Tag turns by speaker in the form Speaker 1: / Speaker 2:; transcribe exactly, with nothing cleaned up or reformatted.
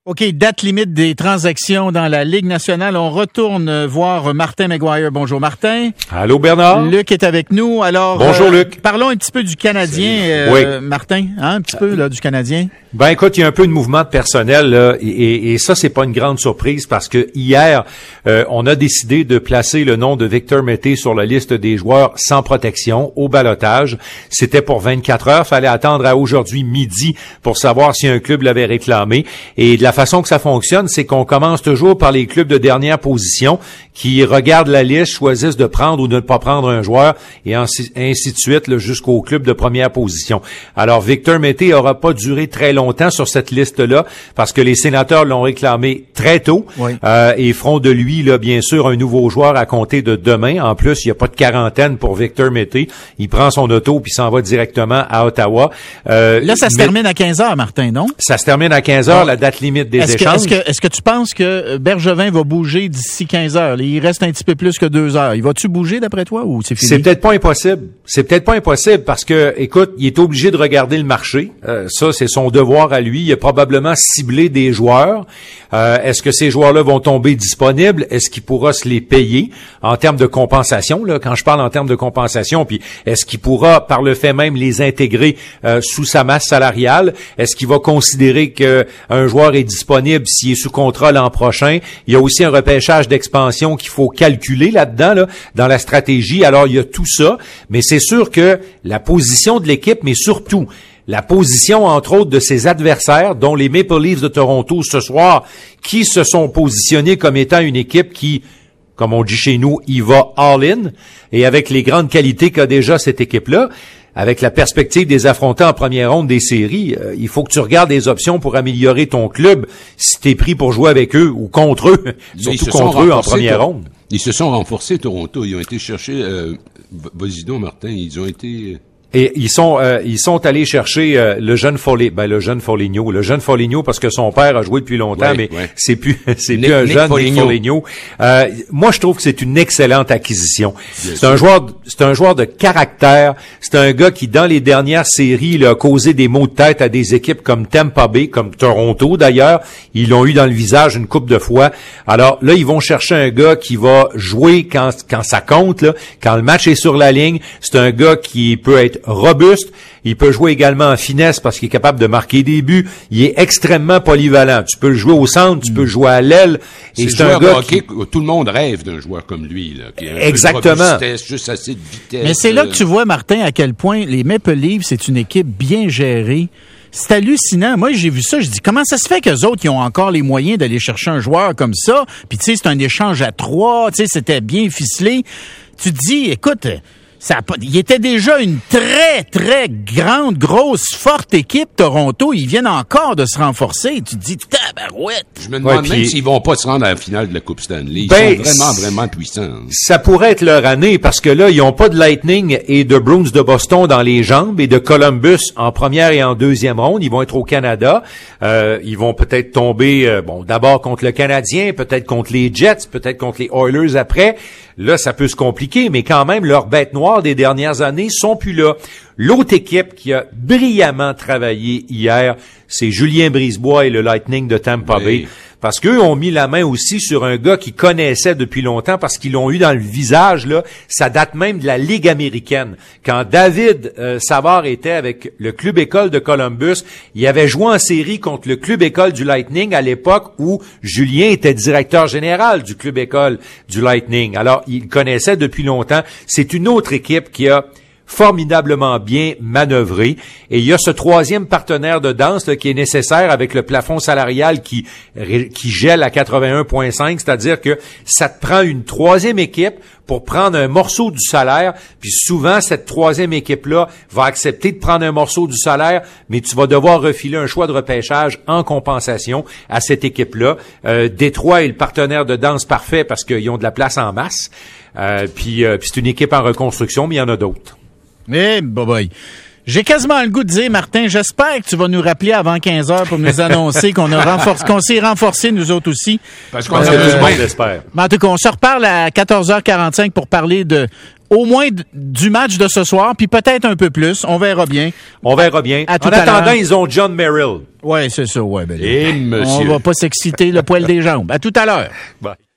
Speaker 1: OK, date limite des transactions dans la Ligue nationale. On retourne voir Martin McGuire. Bonjour Martin.
Speaker 2: Allô Bernard.
Speaker 1: Luc est avec nous. Alors,
Speaker 2: bonjour
Speaker 1: euh,
Speaker 2: Luc.
Speaker 1: Parlons un petit peu du Canadien, euh,
Speaker 2: oui.
Speaker 1: Martin. Hein, un petit peu là du Canadien.
Speaker 2: Ben écoute, il y a un peu de mouvement de personnel là, et, et, et ça c'est pas une grande surprise parce que hier euh, on a décidé de placer le nom de Victor Mété sur la liste des joueurs sans protection au ballottage. C'était pour vingt-quatre heures, fallait attendre à aujourd'hui midi pour savoir si un club l'avait réclamé. Et de la façon que ça fonctionne, c'est qu'on commence toujours par les clubs de dernière position qui regardent la liste, choisissent de prendre ou de ne pas prendre un joueur et ainsi, ainsi de suite là, jusqu'au club de première position. Alors Victor Mété aura pas duré très longtemps longtemps sur cette liste-là parce que les sénateurs l'ont réclamé très tôt oui. euh, et feront de lui, là, bien sûr, un nouveau joueur à compter de demain. En plus, il n'y a pas de quarantaine pour Victor Mété. Il prend son auto puis s'en va directement à Ottawa.
Speaker 1: Euh, là, ça se mais, termine à quinze heures, Martin, non?
Speaker 2: Ça se termine à quinze heures, ah. la date limite des
Speaker 1: est-ce
Speaker 2: échanges.
Speaker 1: Que, est-ce, que, est-ce que tu penses que Bergevin va bouger d'ici quinze heures? Il reste un petit peu plus que deux heures. Il va-tu bouger d'après toi ou c'est fini?
Speaker 2: C'est peut-être pas impossible. C'est peut-être pas impossible parce que, écoute, il est obligé de regarder le marché. Euh, ça, c'est son devoir à lui. Il a probablement ciblé des joueurs. Euh, est-ce que ces joueurs-là vont tomber disponibles? Est-ce qu'il pourra se les payer en termes de compensation? Là, quand je parle en termes de compensation, puis est-ce qu'il pourra, par le fait même, les intégrer euh, sous sa masse salariale? Est-ce qu'il va considérer qu'un joueur est disponible s'il est sous contrat l'an prochain? Il y a aussi un repêchage d'expansion qu'il faut calculer là-dedans, là, dans la stratégie. Alors, il y a tout ça, mais c'est sûr que la position de l'équipe, mais surtout la position, entre autres, de ses adversaires, dont les Maple Leafs de Toronto ce soir, qui se sont positionnés comme étant une équipe qui, comme on dit chez nous, y va all-in, et avec les grandes qualités qu'a déjà cette équipe-là, avec la perspective des affronter en première ronde des séries, euh, il faut que tu regardes des options pour améliorer ton club si t'es pris pour jouer avec eux ou contre eux, surtout contre eux en première
Speaker 3: to-
Speaker 2: ronde.
Speaker 3: Ils se sont renforcés, Toronto. Ils ont été chercher... Euh, vas-y donc, Martin, ils ont été...
Speaker 2: Et ils sont euh, ils sont allés chercher euh, le jeune Foley, ben le jeune Foligno, le jeune Foligno parce que son père a joué depuis longtemps,
Speaker 3: ouais,
Speaker 2: mais
Speaker 3: ouais.
Speaker 2: c'est plus c'est
Speaker 3: Nick,
Speaker 2: plus un
Speaker 3: Nick
Speaker 2: jeune
Speaker 3: Foligno.
Speaker 2: Nick Foligno. Euh, moi, je trouve que c'est une excellente acquisition.
Speaker 3: Bien
Speaker 2: c'est
Speaker 3: sûr.
Speaker 2: un joueur, c'est un joueur de caractère. C'est un gars qui, dans les dernières séries, il a causé des maux de tête à des équipes comme Tampa Bay, comme Toronto d'ailleurs. Ils l'ont eu dans le visage une couple de fois. Alors là, ils vont chercher un gars qui va jouer quand quand ça compte, là, quand le match est sur la ligne. C'est un gars qui peut être robuste. Il peut jouer également en finesse parce qu'il est capable de marquer des buts. Il est extrêmement polyvalent. Tu peux le jouer au centre, tu peux le jouer à l'aile.
Speaker 3: Et c'est,
Speaker 2: c'est
Speaker 3: un gars
Speaker 2: qui...
Speaker 3: qui... Tout le monde rêve d'un joueur comme lui, là. Qui a un
Speaker 2: Exactement.
Speaker 3: peu de robustesse, juste assez de vitesse.
Speaker 1: Mais c'est là que tu vois, Martin, à quel point les Maple Leafs, c'est une équipe bien gérée. C'est hallucinant. Moi, j'ai vu ça. Je dis, comment ça se fait qu'eux autres, ils ont encore les moyens d'aller chercher un joueur comme ça? Puis, tu sais, c'est un échange à trois. Tu sais, c'était bien ficelé. Tu te dis, écoute... Ça a pas, il était déjà une très, très grande, grosse, forte équipe, Toronto. Ils viennent encore de se renforcer. Tu te dis, tabarouette.
Speaker 3: Je me demande
Speaker 2: ouais,
Speaker 3: même
Speaker 2: puis...
Speaker 3: s'ils vont pas se rendre à la finale de la Coupe Stanley. Ils
Speaker 2: ben,
Speaker 3: sont vraiment, vraiment puissants.
Speaker 2: Ça pourrait être leur année parce que là, ils ont pas de Lightning et de Bruins de Boston dans les jambes et de Columbus en première et en deuxième ronde. Ils vont être au Canada. Euh, ils vont peut-être tomber, euh, bon, d'abord contre le Canadien, peut-être contre les Jets, peut-être contre les Oilers après. Là, ça peut se compliquer, mais quand même, leurs bêtes noires des dernières années sont plus là. L'autre équipe qui a brillamment travaillé hier, c'est Julien Brisebois et le Lightning de Tampa
Speaker 3: oui.
Speaker 2: Bay. Parce qu'eux ont mis la main aussi sur un gars qu'ils connaissaient depuis longtemps parce qu'ils l'ont eu dans le visage, là. Ça date même de la Ligue américaine. Quand David euh, Savard était avec le Club École de Columbus, il avait joué en série contre le Club École du Lightning à l'époque où Julien était directeur général du Club École du Lightning. Alors, il connaissait depuis longtemps. C'est une autre équipe qui a formidablement bien manœuvré. Et il y a ce troisième partenaire de danse là, qui est nécessaire avec le plafond salarial qui qui gèle à quatre-vingt-un virgule cinq, c'est-à-dire que ça te prend une troisième équipe pour prendre un morceau du salaire, puis souvent, cette troisième équipe-là va accepter de prendre un morceau du salaire, mais tu vas devoir refiler un choix de repêchage en compensation à cette équipe-là. Euh, Détroit est le partenaire de danse parfait parce qu'ils ont de la place en masse, euh, puis, euh, puis c'est une équipe en reconstruction, mais il y en a d'autres.
Speaker 1: Eh, boy, boy. J'ai quasiment le goût de dire, Martin, j'espère que tu vas nous rappeler avant quinze heures pour nous annoncer qu'on a renforcé, qu'on s'est renforcé nous autres aussi.
Speaker 3: Parce qu'on
Speaker 2: euh,
Speaker 3: a besoin
Speaker 2: j'espère.
Speaker 1: Mais en tout cas, on se reparle à quatorze heures quarante-cinq pour parler de au moins d- du match de ce soir, puis peut-être un peu plus. On verra bien.
Speaker 2: On verra bien.
Speaker 1: À tout
Speaker 2: en
Speaker 1: à
Speaker 2: attendant,
Speaker 1: l'heure.
Speaker 2: ils ont John Merrill.
Speaker 1: Ouais, c'est ça, ouais. Ben,
Speaker 3: Et
Speaker 1: on
Speaker 3: monsieur.
Speaker 1: va pas s'exciter le poil des jambes. À tout à l'heure.
Speaker 2: Bye.